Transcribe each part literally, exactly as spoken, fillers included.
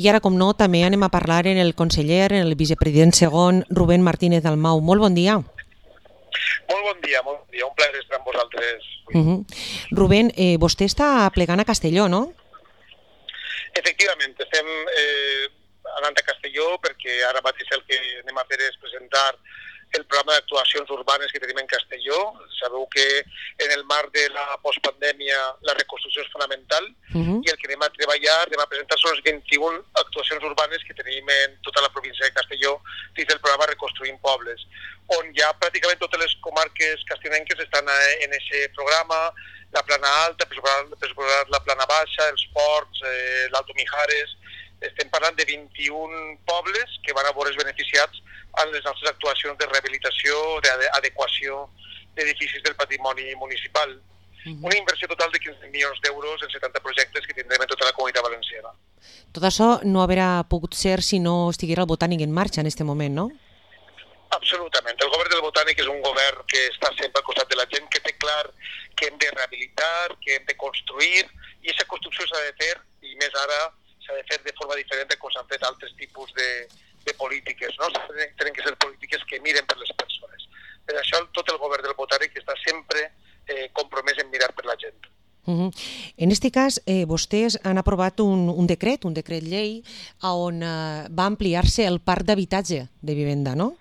I ara, com no, també anem a parlar en el conseller, en el vicepresident segon, Rubén Martínez Dalmau. Molt bon dia. Molt bon dia, molt bon dia. Un plaer estar amb vosaltres. Uh -huh. Rubén, eh, vostè està plegant a Castelló, no? Efectivament, estem eh, anant a Castelló perquè ara mateix el que anem a fer és presentar el programa d'actuacions urbanes que tenim en Castelló. Sabeu que en el marc de la postpandèmia la reconstrucció és fonamental uh-huh. i el que anem a treballar, anem a presentar són les vint-i-una actuacions urbanes que tenim en tota la província de Castelló dins del programa Reconstruint Pobles, on ja pràcticament totes les comarques castellonenques estan en aquest programa, la Plana Alta, per la Plana Baixa, els Ports, eh, l'Alto Mijares. Estem parlant de vint-i-un pobles que van a veure's beneficiats en les nostres actuacions de rehabilitació, d'adequació d'edificis del patrimoni municipal. Uh-huh. Una inversió total de quinze milions d'euros en setanta projectes que tindrem en tota la comunitat valenciana. Tot això no haurà pogut ser si no estiguera el Botànic en marxa en aquest moment, no? Absolutament. El govern del Botànic és un govern que està sempre al costat de la gent, que té clar que hem de rehabilitar, que hem de construir, i aquesta construcció s'ha de fer, i més ara s'ha de fer de forma diferent de com s'han fet altres tipus de, de polítiques, no? Tenen que ser polítiques que miren per les persones. Per això tot el govern del Botànic està sempre eh, compromès en mirar per la gent. Uh-huh. En aquest cas, eh, vostès han aprovat un, un decret, un decret llei, on eh, va ampliar-se el parc d'habitatge de vivenda, no?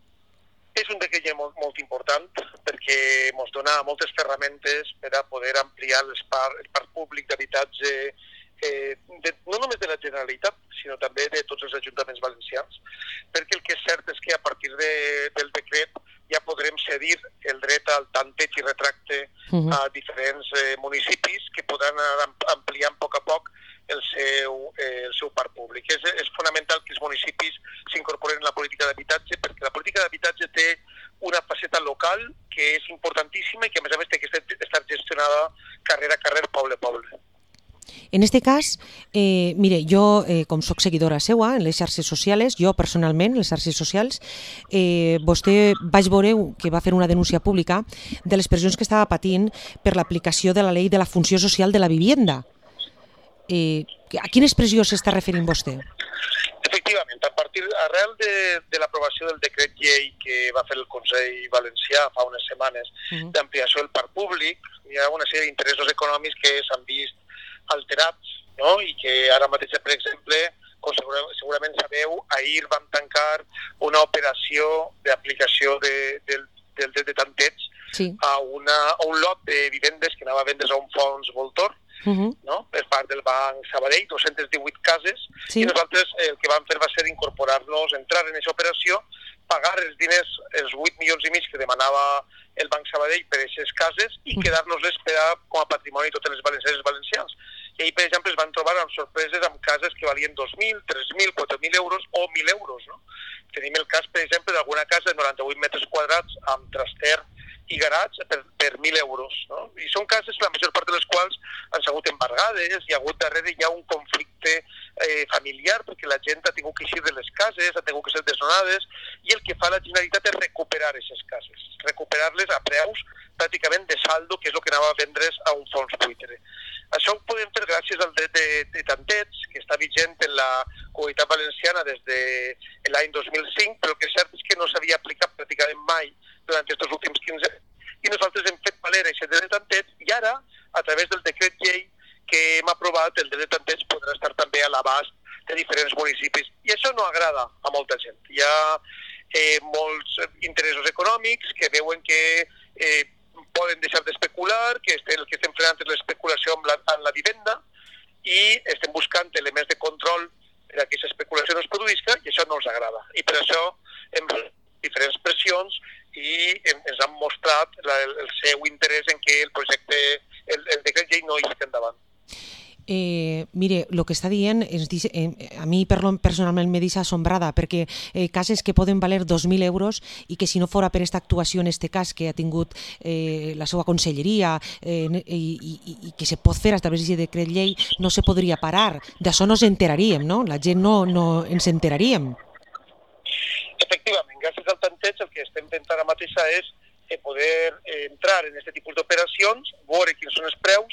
És un decret llei molt, molt important perquè ens dona moltes ferramentes per a poder ampliar el parc, el parc públic d'habitatge, eh, de, no només de la Generalitat, sinó també de tots els ajuntaments valencians, perquè el que és cert és que a partir de, del decret ja podrem cedir el dret al tanteig i retracte uh-huh. a diferents eh, municipis que podran anar ampliant a poc a poc el seu, eh, el seu parc públic. És, és fonamental que els municipis s'incorporen en la política d'habitatge perquè la política d'habitatge té una faceta local que és importantíssima i que a més a més té que estar gestionada carrer a carrer, poble a poble. En aquest cas, eh, mire, jo eh, com soc seguidora seua en les xarxes socials, jo personalment, en les xarxes socials, eh, vostè vaig veure que va fer una denúncia pública de les pressions que estava patint per l'aplicació de la llei de la funció social de la vivienda. Eh, a quines pressions s'està referint vostè? Efectivament, a partir, arrel de, de l'aprovació del decret llei que va fer el Consell Valencià fa unes setmanes uh-huh. d'ampliació del parc públic, hi ha una sèrie d'interessos econòmics que s'han vist alterats, no? I que ara mateix, per exemple, com segurament sabeu, ahir vam tancar una operació d'aplicació de, del, del dret de tanteig sí. a, una, a un lot de vivendes que anava a vendre's a un fons voltor, uh-huh. no? Per part del Banc Sabadell, dos-centes divuit cases, sí. i nosaltres el que vam fer va ser incorporar-nos, entrar en aquesta operació, pagar els diners, els vuit milions i mig que demanava el Banc Sabadell per aquestes cases i quedar-nos-les per a, com a patrimoni totes les valencianes i valencians. I ahir, per exemple, es van trobar amb sorpreses amb cases que valien dos mil, tres mil, quatre mil euros o mil euros. No? Tenim el cas, per exemple, d'alguna casa de noranta-vuit metres quadrats amb traster i garatge per, per mil euros. No? I són cases, la major part de les quals han sigut embargades, hi ha hagut darrere ja un conflicte eh, familiar perquè la gent ha tingut que eixir de les cases, ha tingut que ser desnonades, i el que fa la Generalitat és recuperar aquestes cases, recuperar-les a preus pràcticament de saldo, que és el que anava a vendre's a un fons buitre. Això ho podem fer gràcies al dret de, de tanteig, que està vigent en la Comunitat Valenciana des de l'any dos mil cinc, però el que és cert és que no s'havia aplicat pràcticament mai durant aquests últims quinze anys, i nosaltres hem fet valer aquest dret de tanteig, i ara, a través del decret llei que hem aprovat, el dret de tanteig podrà estar també a l'abast de diferents municipis. I això no agrada a molta gent. Hi ha eh, molts interessos econòmics que veuen que eh, poden deixar d'especular, que el que estem frenant és l'especulació amb la, amb la vivenda, i estem buscant elements de control per a que aquesta especulació no es produïsca, i això no ens agrada. I per això hem fet diferents pressions i ens han mostrat la, el, el seu interès en que el projecte, el, el decret llei no isca endavant. Eh, mire, el que està dient és, eh, a mi personalment me deixa assombrada perquè eh, cases que poden valer dos mil euros i que si no fora per aquesta actuació en este cas que ha tingut eh, la seva conselleria eh, i, i, i que se pot fer a través d'aquest decret llei no se podria parar, d'això no ens enteraríem, no? La gent no, no ens enteraríem. Efectivament, gràcies al tanteig el que estem fent ara mateixa és poder entrar en aquest tipus d'operacions, veure quins són els preus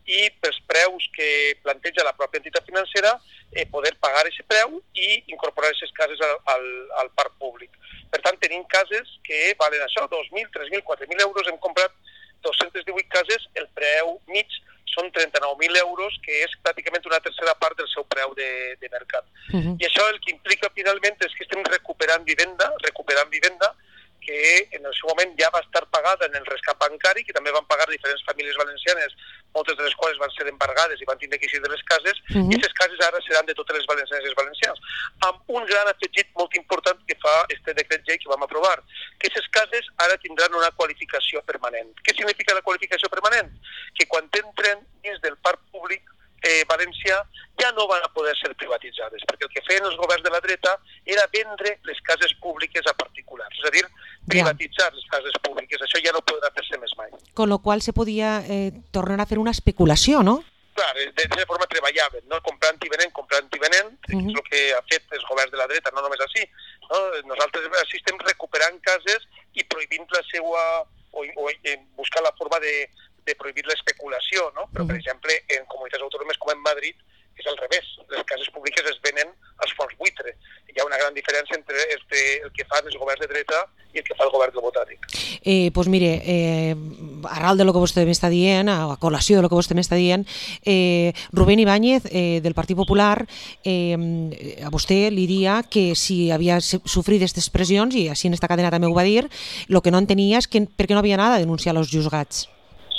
i pels preus que planteja la pròpia entitat financera eh, poder pagar aquest preu i incorporar aquestes cases al, al, al parc públic. Per tant, tenim cases que valen això, dos mil, tres mil, quatre mil euros. Hem comprat dos-centes divuit cases, el preu mig són trenta-nou mil euros, que és pràcticament una tercera part del seu preu de, de mercat. Uh-huh. I això el que implica finalment és que estem recuperant vivenda, recuperant vivenda, que en el seu moment ja va estar pagada en el rescat bancari, que també van pagar diferents famílies valencianes, moltes de les quals van ser embargades i van tindre que eixir de les cases, uh-huh. i aquestes cases ara seran de totes les valencianes i els valencians, amb un gran afegit molt important que fa este decret llei que vam aprovar, que aquestes cases ara tindran una qualificació permanent. Què significa la qualificació permanent? Que quan entren dins del parc públic eh, valencià ja no van a poder ser privatitzades, perquè el que feien els governs de la dreta era vendre les cases públiques a particulars, és a dir, privatitzar ja. les cases públiques. Això ja no podrà fer-se més mai. Con lo qual se podia eh, tornar a fer una especulació, no? Clar, d'aquesta forma treballaven, no? Comprant i venent, comprant i venent, uh-huh. que és el que ha fet els governs de la dreta, no només així. No? Nosaltres així estem recuperant cases i prohibint la seva, o, o buscar la forma de, de prohibir l'especulació, no? Però, uh-huh. per exemple, en comunitats autònomes com en Madrid, és al revés. Les cases públiques es venen als fons buitre. Hi ha una gran diferència entre el que fan els governs de dreta i el que fa el govern del Botànic. Eh, pues mire, eh, arral de lo que vostè m'està dient, a col·lació de lo que vostè m'està dient, eh, Rubén Ibáñez, eh, del Partit Popular, eh, a vostè li diria que si havia sofrit aquestes pressions, i així en esta cadena també ho va dir, el que no entenia és que per què no havia anat a denunciar els juzgats.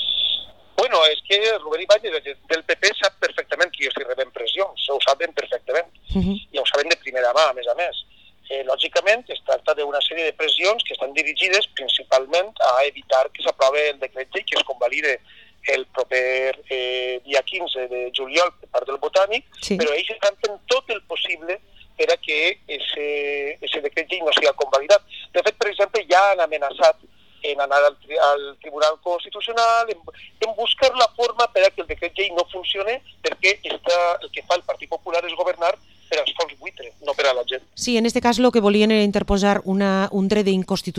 Bueno, és que Rubén Ibáñez del P P sap perfectament que jo estic rebent pressions, ho saben perfectament, uh-huh. i ho saben de primera mà, a més a més. Eh, lògicament, es tracta d'una sèrie de pressions que estan dirigides principalment a evitar que s'aprove el decret llei que es convalide el proper eh, dia quinze de juliol per part del Botànic, sí. però ells estan fent tot el possible per a que aquest decret llei no sigui convalidat. De fet, per exemple, ja han amenaçat en anar al, al Tribunal Constitucional, en, en buscar la forma per a que el decret llei no funcione, perquè està, el que fa el Partit Popular és governar per als fons buitre, no per a la gent. Sí, en este cas el que volien era interposar una, un dret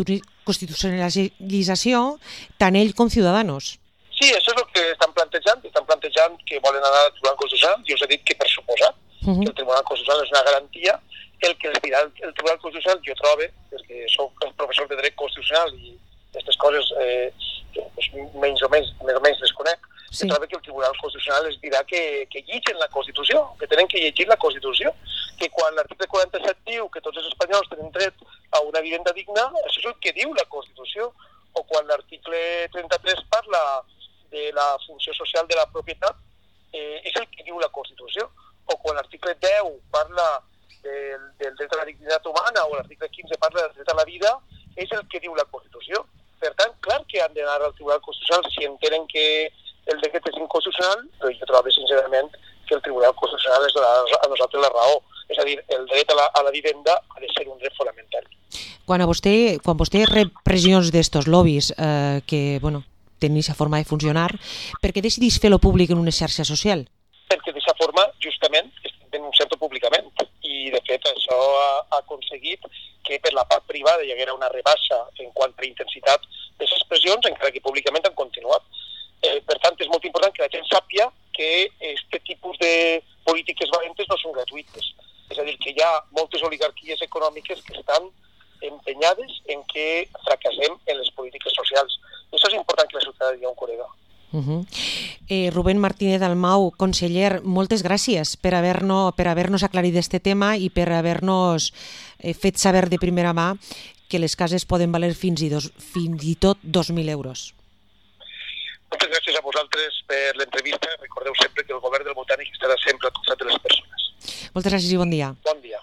d'inconstitucionalització tant ell com Ciudadanos. Sí, això és el que estan plantejant, estan plantejant que volen anar al Tribunal Constitucional. Jo us he dit que per suposar uh-huh. que el Tribunal Constitucional és una garantia, el que els dirà el Tribunal Constitucional, jo trobo, perquè soc professor de dret constitucional i aquestes coses eh, que pues, menys o menys, més o menys les conec, sí. trobo que el Tribunal Constitucional es dirà que, que llitgen la Constitució, que tenen que llegir la Constitució, que quan l'article quaranta-set diu que tots els espanyols tenen dret a una vivenda digna, això és el que diu la Constitució, o quan l'article trenta-tres parla de la funció social de la propietat, eh, és el que diu la Constitució, o quan l'article deu parla del, del dret a la dignitat humana, o l'article quinze parla del dret a la vida, és el que diu la Constitució. Per tant, clar que han d'anar al Tribunal Constitucional si entenen que el decret és inconstitucional, però jo trobo sincerament que el Tribunal Constitucional és donar a nosaltres la raó. És a dir, el dret a la, a la vivenda ha de ser un dret fonamental. Quan a vostè, quan vostè rep pressions d'estos lobbies eh, que, bueno, tenen aquesta forma de funcionar, per què decidís fer-lo públic en una xarxa social? Perquè d'aquesta forma, justament, estic denunciant-ho públicament. I, de fet, això ha, ha aconseguit que per la part privada hi haguera una rebaixa en quant a intensitat de les pressions, encara que públicament han continuat. Eh, per tant, és molt important que la gent sàpia que aquest tipus de polítiques valentes no són gratuïtes. És a dir, que hi ha moltes oligarquies econòmiques que estan empenyades en que fracassem en les polítiques socials. I això és important que la ciutadania ho conega. Uh-huh. eh, Rubén Martínez Dalmau, conseller, moltes gràcies per haver-nos per haver-nos aclarit este tema i per haver-nos eh, fet saber de primera mà que les cases poden valer fins i, dos, fins i tot dos mil euros. Moltes gràcies a vosaltres per l'entrevista. Recordeu sempre que el govern del Botànic estarà sempre al costat de les persones. Moltes gràcies i bon dia. Bon dia.